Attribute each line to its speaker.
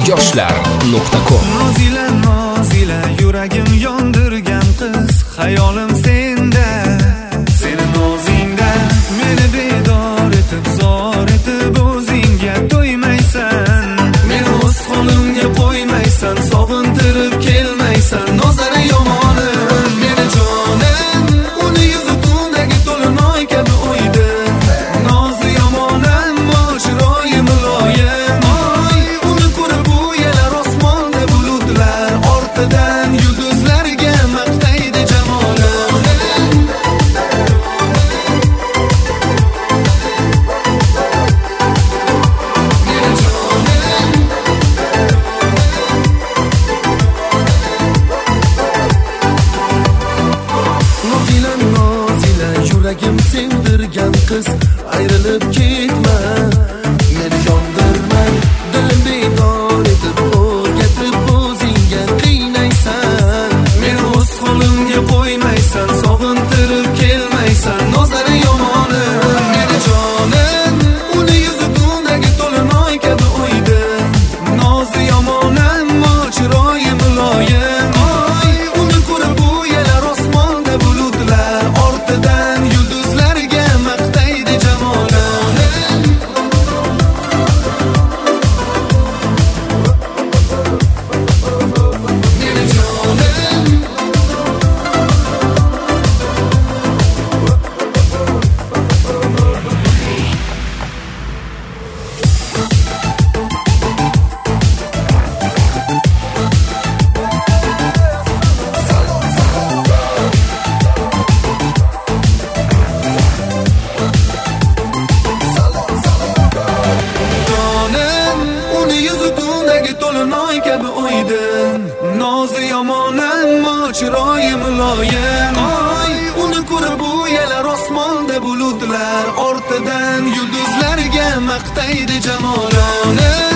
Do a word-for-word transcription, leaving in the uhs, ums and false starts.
Speaker 1: yoshlar nuqta com.
Speaker 2: Nozila nozila yuragim yondirgan qiz, xayolim senda, seni nozingda. Meni bedor etib zor etib o'zingga to'ymaysan, meni o'z qo'limga qo'ymaysan, sog'intirib kelmaysan. Nozara yomonim meni jonim, uni yuzi tundagi to'linoy kabi o'ydi. Nozi yomonim chiroyi muloyim, oy uni ko'rib bu yelar osmonda bulutlar, ortidan yulduzlarga maqtaydi jamolim. Meni jonim Nozila nozila yuragim sevdirgan qiz, ayrilib ketma, meni yondirma. Dilim bedor etib o'rgatib o'zingga qiynaysan, meni o'z qo'limga qo'ymaysan, sog'intirib kelmaysan. Nozara yomonim meni jonim, uni yuzi tundagi to'linoy kabi o'ydi. Nozi yomonim chiroyi muloyim, oy uni ko'rib bu yelar osmonda bulutlar, ortidan yulduzlarga maqtaydi jamolim. Meni jonim jonim, uni yuzi tundagi to'linoy kabi o'ydi. Nozi yomonim chiroyi muloyim, oy uni ko'rib bu yelar osmonda bulutlar, ortidan yulduzlarga maqtaydi jamolim.